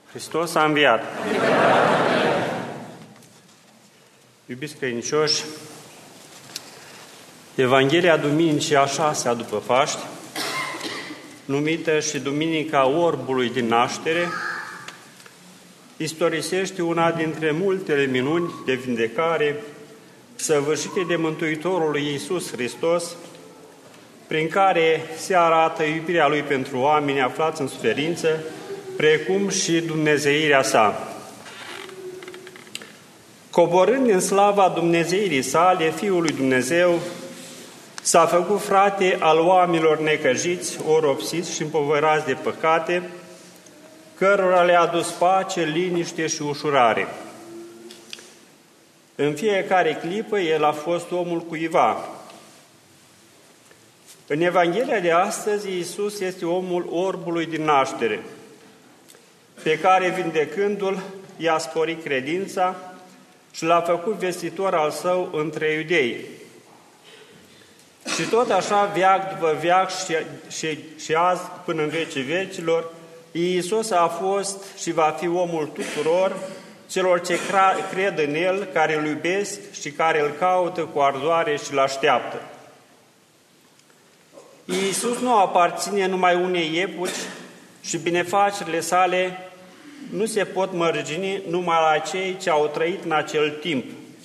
Hristos a înviat! Iubiți credincioși, Evanghelia Duminicii a 6-a după Paști, numită și Duminica Orbului din Naștere, istorisește una dintre multele minuni de vindecare săvârșite de Mântuitorul lui Iisus Hristos, prin care se arată iubirea Lui pentru oameni aflați în suferință, precum și dumnezeirea sa. Coborând în slava dumnezeirii sale, Fiul lui Dumnezeu s-a făcut frate al oamenilor necăjiți, oropsiți și împovărați de păcate, cărora le-a adus pace, liniște și ușurare. În fiecare clipă, El a fost omul cuiva. În Evanghelia de astăzi, Iisus este omul orbului din naștere, pe care, vindecându-l, i-a sporit credința și l-a făcut vestitor al său între iudei. Și tot așa, veac după veac și azi până în vecii vecilor, Iisus a fost și va fi omul tuturor celor ce cred în El, care îl iubesc și care îl caută cu ardoare și îl așteaptă. Iisus nu aparține numai unei epoci și binefacerile sale nu se pot mărgini numai la cei ce au trăit în acel timp.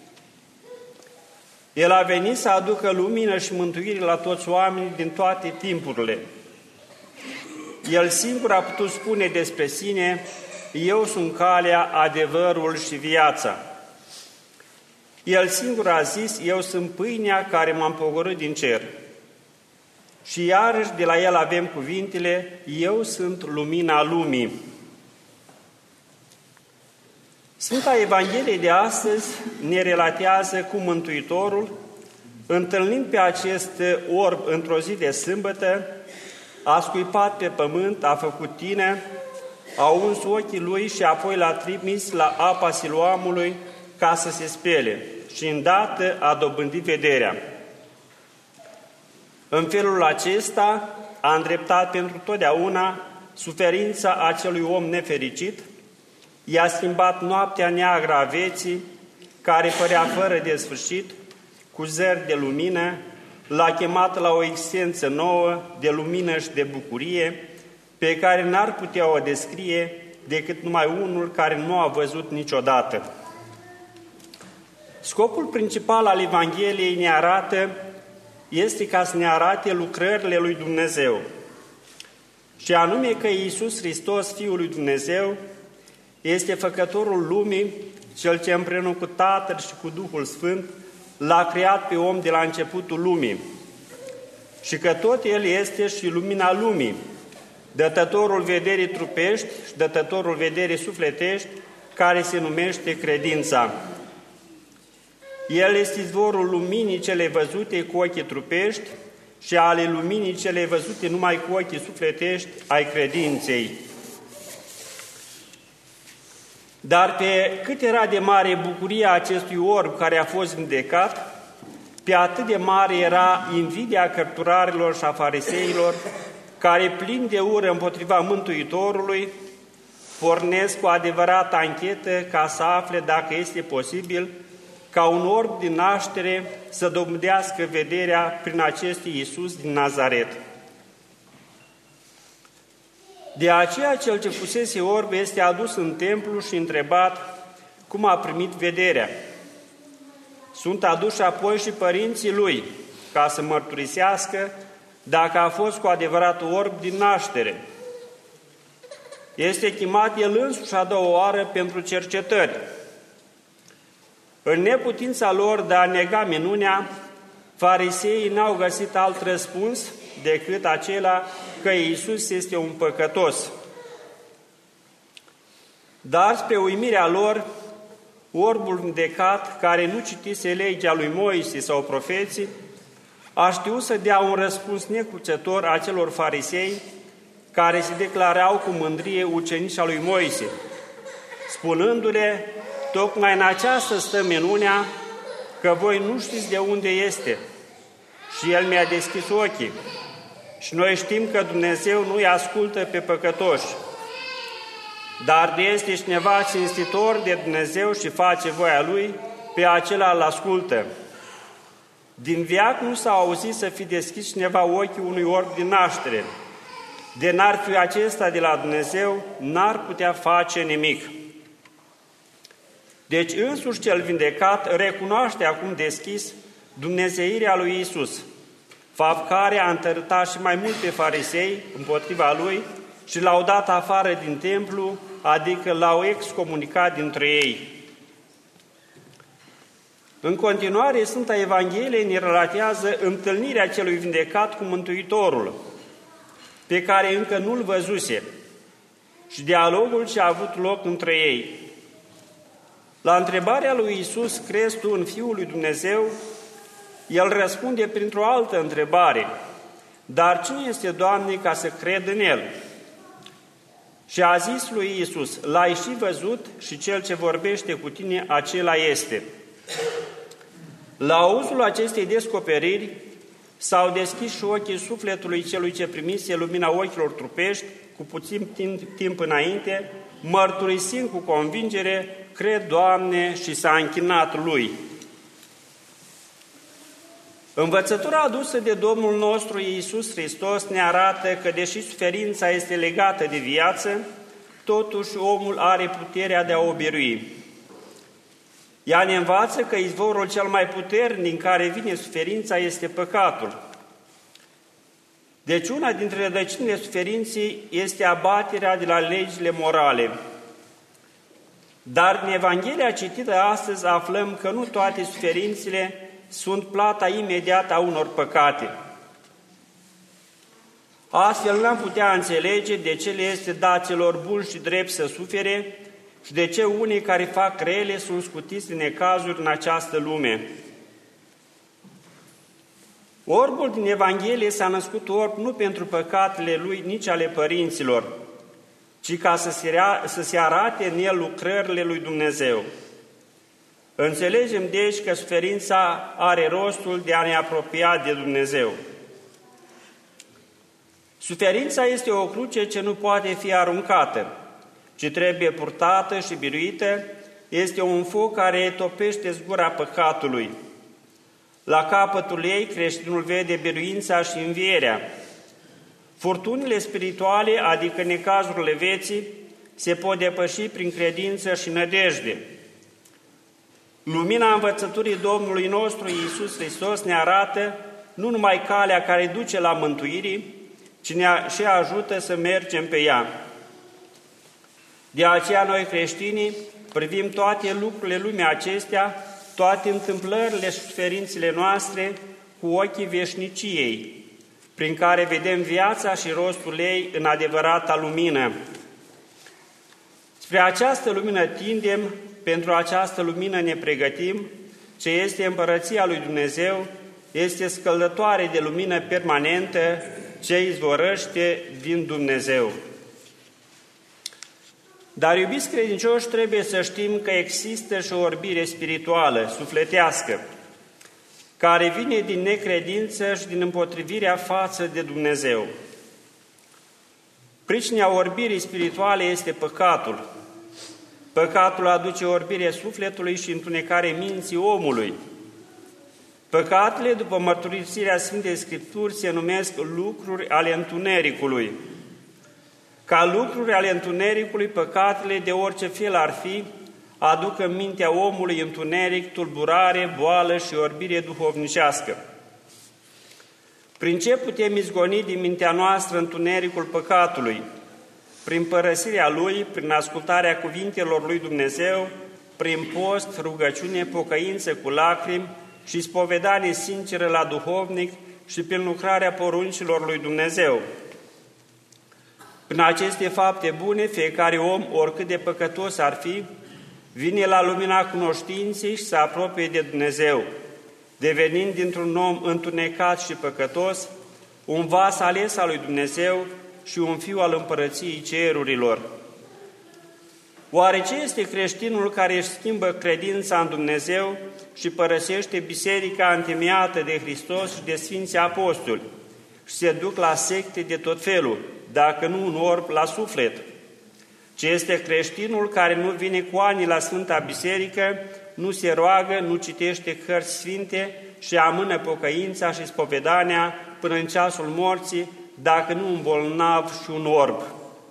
El a venit să aducă lumină și mântuire la toți oamenii din toate timpurile. El singur a putut spune despre sine: eu sunt calea, adevărul și viața. El singur a zis: eu sunt pâinea care m-am pogorât din cer. Și iarăși de la el avem cuvintele: eu sunt lumina lumii. Sfânta Evanghelie de astăzi ne relatează cum Mântuitorul, întâlnind pe acest orb într-o zi de sâmbătă, a scuipat pe pământ, a făcut tină, a uns ochii lui și apoi l-a trimis la apa Siloamului ca să se spele și îndată a dobândit vederea. În felul acesta a îndreptat pentru totdeauna suferința acelui om nefericit, i-a schimbat noaptea neagră a vieții, care părea fără de sfârșit, cu zări de lumină, l-a chemat la o existență nouă de lumină și de bucurie, pe care n-ar putea o descrie decât numai unul care nu a văzut niciodată. Scopul principal al Evangheliei ne arată este ca să ne arate lucrările lui Dumnezeu, și anume că Iisus Hristos, Fiul lui Dumnezeu, este făcătorul lumii, Cel ce împreună cu Tatăl și cu Duhul Sfânt l-a creat pe om de la începutul lumii și că tot El este și lumina lumii, dătătorul vederii trupești și dătătorul vederii sufletești, care se numește credința. El este izvorul luminii cele văzute cu ochii trupești și ale luminii cele văzute numai cu ochii sufletești ai credinței. Dar pe cât era de mare bucuria acestui orb care a fost vindecat, pe atât de mare era invidia cărturarilor și a fariseilor, care, plini de ură împotriva Mântuitorului, pornesc cu adevărată anchetă ca să afle dacă este posibil ca un orb din naștere să dobândească vederea prin acest Iisus din Nazaret. De aceea cel ce fusese orb este adus în templu și întrebat cum a primit vederea. Sunt aduși apoi și părinții lui ca să mărturisească dacă a fost cu adevărat orb din naștere. Este chemat el însuși a doua oară pentru cercetări. În neputința lor de a nega minunea, fariseii n-au găsit alt răspuns decât acela că Iisus este un păcătos. Dar, spre uimirea lor, orbul vindecat, care nu citise legea lui Moise sau profeții, a știut să dea un răspuns necruțător acelor farisei care se declarau cu mândrie ucenici al lui Moise, spunându-le: tocmai în aceasta stă minunea, că voi nu știți de unde este. Și El mi-a deschis ochii. Și noi știm că Dumnezeu nu îi ascultă pe păcătoși. dar de este cineva cinstitor de Dumnezeu și face voia Lui, pe acela îl ascultă. Din veac nu s-a auzit să fi deschis cineva ochii unui orb din naștere. De n-ar fi acesta de la Dumnezeu, n-ar putea face nimic. Deci însuși cel vindecat recunoaște acum deschis dumnezeirea lui Iisus, fapt care a întărâtat și mai mult pe farisei împotriva lui și l-au dat afară din templu, adică l-au excomunicat dintre ei. În continuare, Sfânta Evanghelie ne relatează întâlnirea celui vindecat cu Mântuitorul, pe care încă nu-l văzuse, și dialogul ce a avut loc între ei. La întrebarea lui Iisus, crezi tu în Fiul lui Dumnezeu? El răspunde printr-o altă întrebare, dar cine este, Doamne, ca să cred în El? Și a zis lui Iisus, l-ai și văzut și cel ce vorbește cu tine, acela este. La auzul acestei descoperiri s-au deschis și ochii sufletului celui ce primise lumina ochilor trupești cu puțin timp înainte, mărturisind cu convingere, cred, Doamne, și s-a închinat lui. Învățătura adusă de Domnul nostru Iisus Hristos ne arată că, deși suferința este legată de viață, totuși omul are puterea de a o birui. Ea ne învață că izvorul cel mai puternic din care vine suferința este păcatul. Deci una dintre rădăcinile suferinței este abaterea de la legile morale. Dar în Evanghelia citită astăzi aflăm că nu toate suferințele sunt plata imediată a unor păcate. Astfel n-am putea înțelege de ce le este dat celor buni și drept să sufere și de ce unii care fac rele sunt scutiți de necazuri în această lume. Orbul din Evanghelie s-a născut orb nu pentru păcatele lui, nici ale părinților, ci ca să se arate în el lucrările lui Dumnezeu. Înțelegem deci că suferința are rostul de a ne apropia de Dumnezeu. Suferința este o cruce ce nu poate fi aruncată, ci trebuie purtată și biruită, este un foc care topește zgura păcatului. La capătul ei, creștinul vede biruința și învierea. Furtunile spirituale, adică necazurile vieții, se pot depăși prin credință și nădejde. Lumina învățăturii Domnului nostru Iisus Hristos ne arată nu numai calea care duce la mântuire, ci ne și ajută să mergem pe ea. De aceea noi creștinii privim toate lucrurile lumii acestea, toate întâmplările și suferințele noastre cu ochii veșniciei, prin care vedem viața și rostul ei în adevărata lumină. Spre această lumină tindem, pentru această lumină ne pregătim, ce este împărăția lui Dumnezeu, este scăldătoare de lumină permanentă, ce izvorăște din Dumnezeu. Dar, iubiți credincioși, trebuie să știm că există și o orbire spirituală, sufletească, care vine din necredință și din împotrivirea față de Dumnezeu. Pricina orbirii spirituale este păcatul. Păcatul aduce orbire sufletului și întunecare minții omului. Păcatele, după mărturisirea Sfintei Scripturi, se numesc lucruri ale întunericului. Ca lucruri ale întunericului, păcatele, de orice fel ar fi, aduc în mintea omului întuneric, tulburare, boală și orbire duhovnicească. Prin ce putem izgoni din mintea noastră întunericul păcatului? Prin părăsirea lui, prin ascultarea cuvintelor lui Dumnezeu, prin post, rugăciune, pocăință cu lacrimi și spovedanie sinceră la duhovnic și prin lucrarea poruncilor lui Dumnezeu. Prin aceste fapte bune, fiecare om, oricât de păcătos ar fi, vine la lumina cunoștinței și se apropie de Dumnezeu, devenind dintr-un om întunecat și păcătos, un vas ales al lui Dumnezeu și un fiu al împărăției cerurilor. Oare ce este creștinul care își schimbă credința în Dumnezeu și părăsește biserica întemeiată de Hristos și de Sfinții Apostoli și se duc la secte de tot felul, dacă nu un orb la suflet? ce este creștinul care nu vine cu ani la Sfânta Biserică, nu se roagă, nu citește cărți sfinte și amână pocăința și spovedania până în ceasul morții, dacă nu un bolnav și un orb.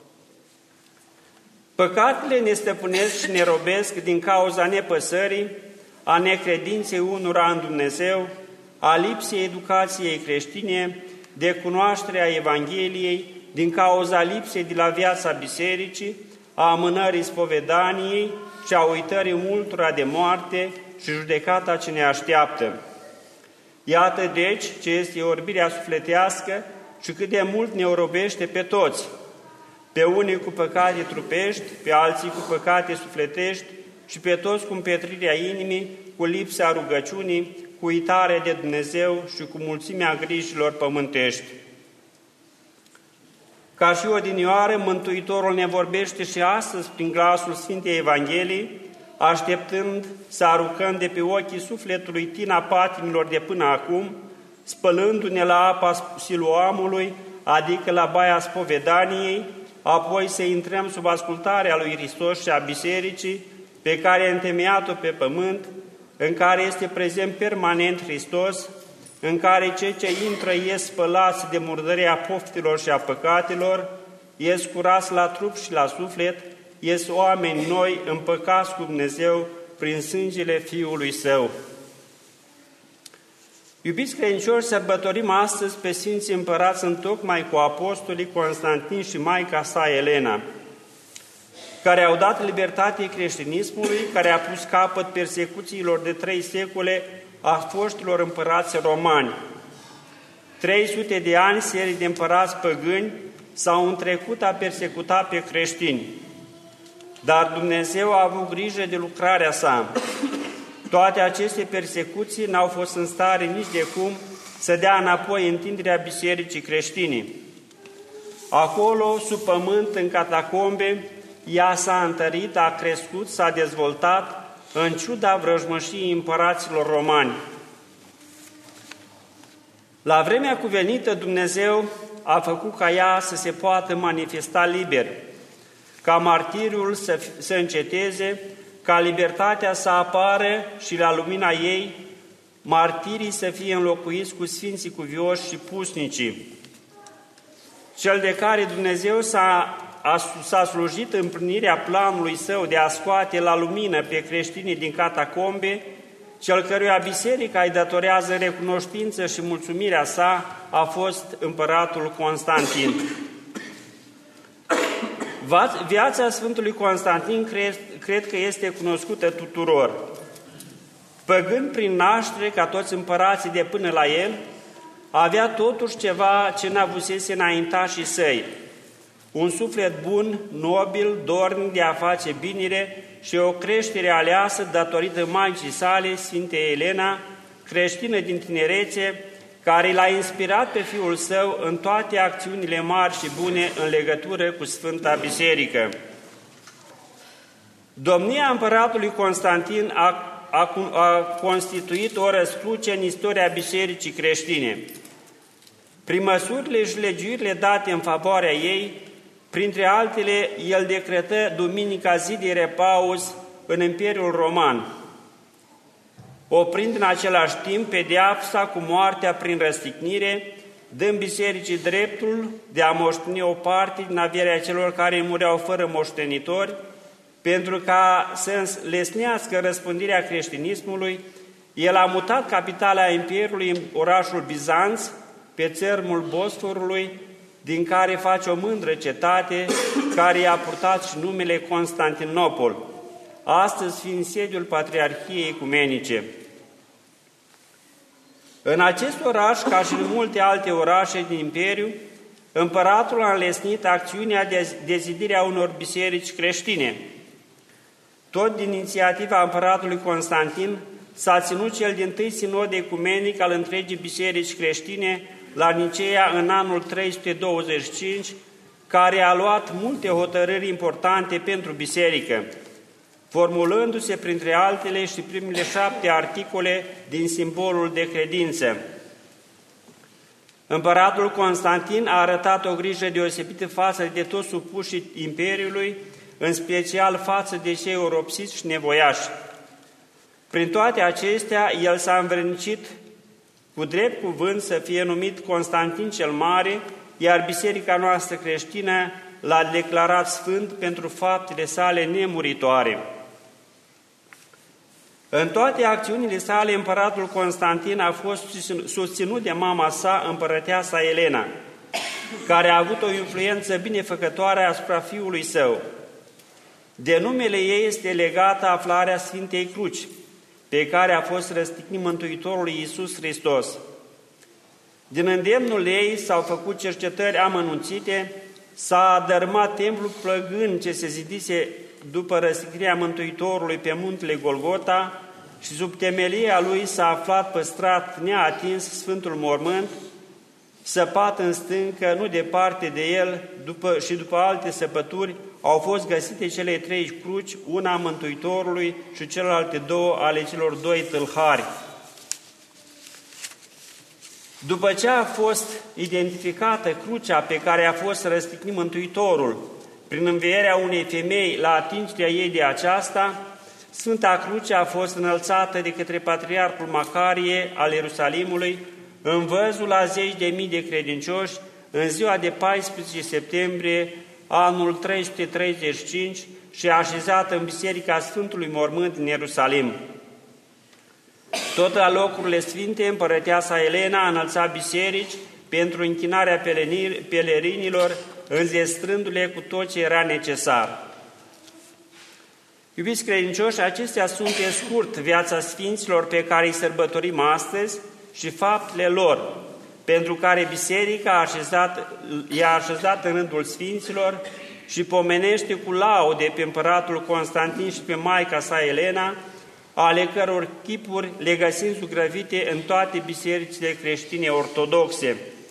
Păcatele ne stăpânesc și ne robesc din cauza nepăsării, a necredinței unora în Dumnezeu, a lipsei educației creștine, de cunoașterea Evangheliei, din cauza lipsei de la viața bisericii, a amânării spovedaniei și a uitării multora de moarte și judecata ce ne așteaptă. Iată deci ce este orbirea sufletească și cât de mult ne orobește pe toți, pe unii cu păcate trupești, pe alții cu păcate sufletești și pe toți cu împetrirea inimii, cu lipsa rugăciunii, cu uitare de Dumnezeu și cu mulțimea grijilor pământești. Ca și odinioară, Mântuitorul ne vorbește și astăzi prin glasul Sfintei Evangheliei, așteptând să aruncăm de pe ochii sufletului tina patimilor de până acum, spălându-ne la apa Siloamului, adică la baia spovedaniei, apoi să intrăm sub ascultarea lui Hristos și a Bisericii, pe care a întemeiat-o pe pământ, în care este prezent permanent Hristos, în care cei ce intră ies spălați de murdăria poftilor și a păcatelor, ies curați la trup și la suflet, ies oameni noi împăcați cu Dumnezeu prin sângele Fiului Său. Iubiți credincioși, sărbătorim astăzi pe Sfinții Împărați întocmai cu apostolii Constantin și maica sa Elena, care au dat libertate creștinismului, care a pus capăt persecuțiilor de 3 secole a foștilor împărați romani. 300 de ani serii de împărați păgâni s-au întrecut a persecuta pe creștini, dar Dumnezeu a avut grijă de lucrarea sa. Toate aceste persecuții n-au fost în stare nici de cum să dea înapoi întinderea bisericii creștine. Acolo, sub pământ, în catacombe, ea s-a întărit, a crescut, s-a dezvoltat, în ciuda vrăjmășiei împăraților romani. La vremea cuvenită, Dumnezeu a făcut ca ea să se poată manifesta liber, ca martiriul să înceteze, ca libertatea să apară și la lumina ei, martirii să fie înlocuiți cu sfinții cuvioși și pusnicii. Cel de care Dumnezeu s-a slujit împlinirea planului Său de a scoate la lumină pe creștinii din catacombe, cel căruia biserica îi datorează recunoștință și mulțumirea sa, a fost împăratul Constantin. Viața Sfântului Constantin cred că este cunoscută tuturor. Păgând prin naștere, ca toți împărații de până la el, avea totuși ceva ce n-avusese înaintașii săi: un suflet bun, nobil, dornic de a face binire și o creștere aleasă datorită maicii sale, Sfinte Elena, creștină din tinerețe, care l-a inspirat pe fiul său în toate acțiunile mari și bune în legătură cu Sfânta Biserică. Domnia împăratului Constantin a constituit o răscruce în istoria bisericii creștine. Prin măsurile și legiuirile date în favoarea ei, printre altele, el decretă duminica zi de repaus în Imperiul Roman, oprind în același timp pedeapsa cu moartea prin răstignire, dând bisericii dreptul de a moșteni o parte din averea celor care mureau fără moștenitori, pentru ca să lesnească răspândirea creștinismului, el a mutat capitala Imperiului în orașul Bizanț, pe țărmul Bosforului, din care face o mândră cetate, care i-a purtat și numele Constantinopol, astăzi fiind sediul Patriarhiei Ecumenice. În acest oraș, ca și în multe alte orașe din Imperiu, împăratul a înlesnit acțiunea de dezidirea unor biserici creștine. Tot din inițiativa împăratului Constantin s-a ținut cel dintâi sinod ecumenic al întregii biserici creștine la Niceea în anul 325, care a luat multe hotărâri importante pentru biserică, formulându-se printre altele și primele 7 articole din simbolul de credință. Împăratul Constantin a arătat o grijă deosebită față de toți supușii Imperiului, în special față de cei oropsiți și nevoiași. Prin toate acestea, el s-a învrednicit cu drept cuvânt să fie numit Constantin cel Mare, iar biserica noastră creștină l-a declarat sfânt pentru faptele sale nemuritoare. În toate acțiunile sale, împăratul Constantin a fost susținut de mama sa, împărăteasa Elena, care a avut o influență binefăcătoare asupra fiului său. De numele ei este legată aflarea Sfintei Cruci, pe care a fost răstignit Mântuitorul Iisus Hristos. Din îndemnul ei s-au făcut cercetări amănunțite, s-a dărâmat templul plăgân ce se zidise după răstignirea Mântuitorului pe muntele Golgota și sub temelia lui s-a aflat păstrat neatins Sfântul Mormânt, săpat în stâncă, nu departe de el, după alte săpături, au fost găsite cele 3 cruci, una a Mântuitorului și celelalte 2 ale celor 2 tâlhari. După ce a fost identificată crucea pe care a fost răstignit Mântuitorul, prin învierea unei femei la atingerea ei de aceasta, Sfânta Cruce a fost înălțată de către Patriarhul Macarie al Ierusalimului, în văzul a 10.000 de credincioși, în ziua de 14 septembrie, anul 335, și așezată în Biserica Sfântului Mormânt din Ierusalim. Tot la locurile sfinte, împărăteasa Elena a înălțat biserici pentru închinarea pelerinilor, înzestrându-le cu tot ce era necesar. Iubiți credincioși, acestea sunt pe scurt viața sfinților pe care îi sărbătorim astăzi și faptele lor, pentru care biserica i-a așezat în rândul sfinților și pomenește cu laude pe împăratul Constantin și pe maica sa Elena, ale căror chipuri le găsim zugrăvite în toate bisericile creștine ortodoxe.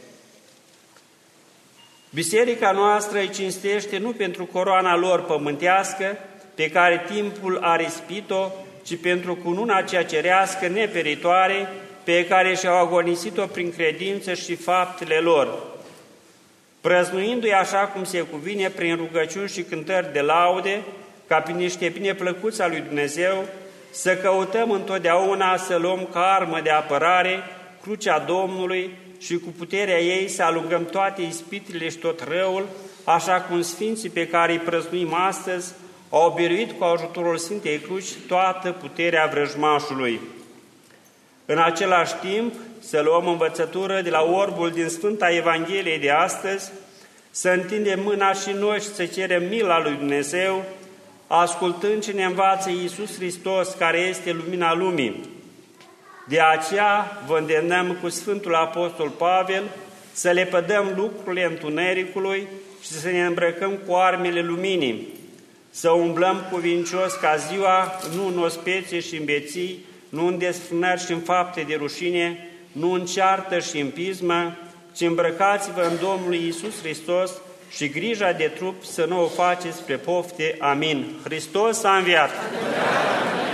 Biserica noastră îi cinstește nu pentru coroana lor pământească, pe care timpul a rispit-o, ci pentru cununa cea cerească neperitoare, pe care și-au agonisit-o prin credință și faptele lor, prăznuindu-i așa cum se cuvine prin rugăciuni și cântări de laude, ca prin niște bineplăcuți a lui Dumnezeu, să căutăm întotdeauna să luăm ca armă de apărare crucea Domnului și cu puterea ei să alungăm toate ispitele și tot răul, așa cum sfinții pe care îi prăznuim astăzi au biruit cu ajutorul Sfintei Cruci toată puterea vrăjmașului. În același timp, să luăm învățătură de la orbul din Sfânta Evanghelie de astăzi, să întindem mâna și noi și să cerem mila lui Dumnezeu, ascultând ce ne învață Iisus Hristos, care este lumina lumii. De aceea vă îndemnăm cu Sfântul Apostol Pavel să lepădăm lucrurile întunericului și să ne îmbrăcăm cu armele luminii, să umblăm cuvincios ca ziua, nu în ospețe și în beții, nu în desfrânări și în fapte de rușine, nu în ceartă și în pismă, ci îmbrăcați-vă în Domnul Iisus Hristos și grija de trup să nu o faceți spre pofte. Amin. Hristos a înviat!